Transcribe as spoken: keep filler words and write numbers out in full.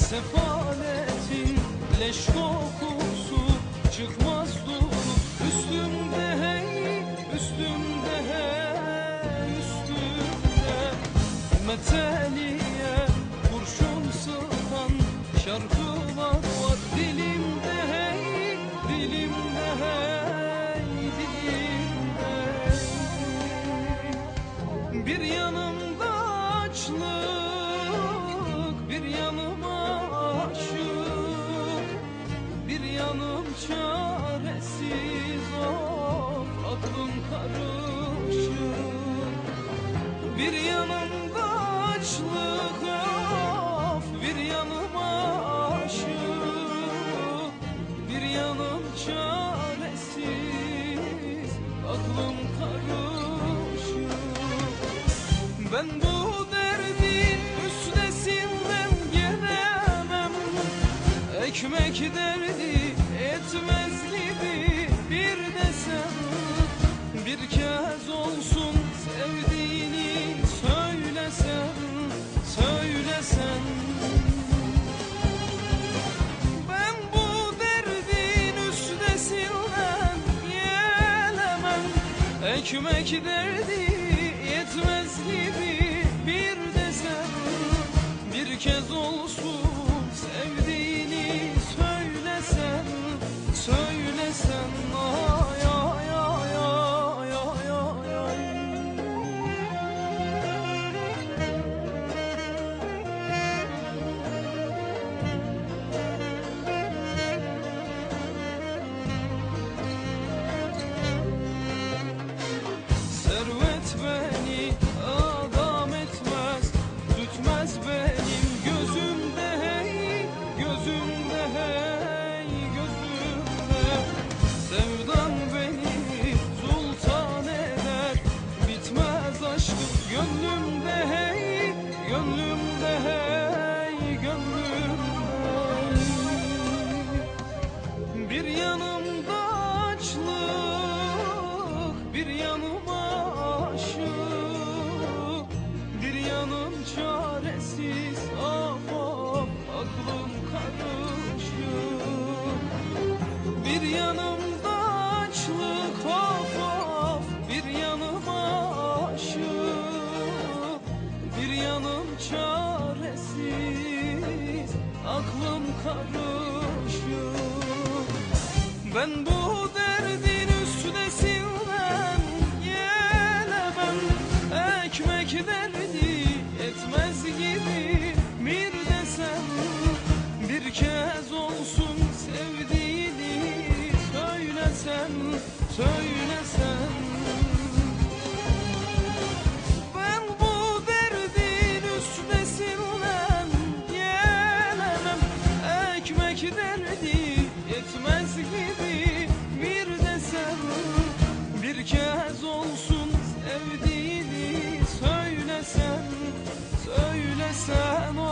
Sefaletin leş kokusu çıkmaz duru. Üstümde hey, üstümde hey, üstümde meteliye kurşun sıkan şarkılar var. Dilimde hey, dilimde hey, dilimde hey. Bir yanımda açlık, bir yanım aşık, bir yanım çaresiz, of aklım karışık. Bir yanımda açlık, of bir yanım aşık, bir yanım çaresiz, aklım karışık. Ben bu derdin üstesinden gelemem. Ekmek derdi etmez gibi bir desem, bir kez olsun sevdiğini söylesen, söylesen. Ben bu derdin üstesinden gelemem. Ekmek derdi yetmez gibi bir desem, bir kez olsun sevdiğini söylesen, söylesen. Ay ay ay ay ay ay ay. Servet beni adam etmez, tütmez benim gözümde hey, gözümde hey, gözümde. Sevdan beni sultan eder, bitmez aşkım gönlümde hey, gönlümde hey, gönlümde. Bir yanımda açlık, bir yanım aşık, bir yanım çaresiz, of of aklım karışık. Bir yanımda açlık, of of bir yanım aşık, bir yanım çaresiz, aklım karışık. Ben bu derdin üstesinden gelemem. Ekmek derdi etmez gibi bir desem, bir kez olsun sevdiğini söylesen, söylesen. Ben bu derdin üstesinden gelemem. Ekmek derdi yetmez gibi bir desem, bir kez olsun sevdiğini söylesen, söylesen.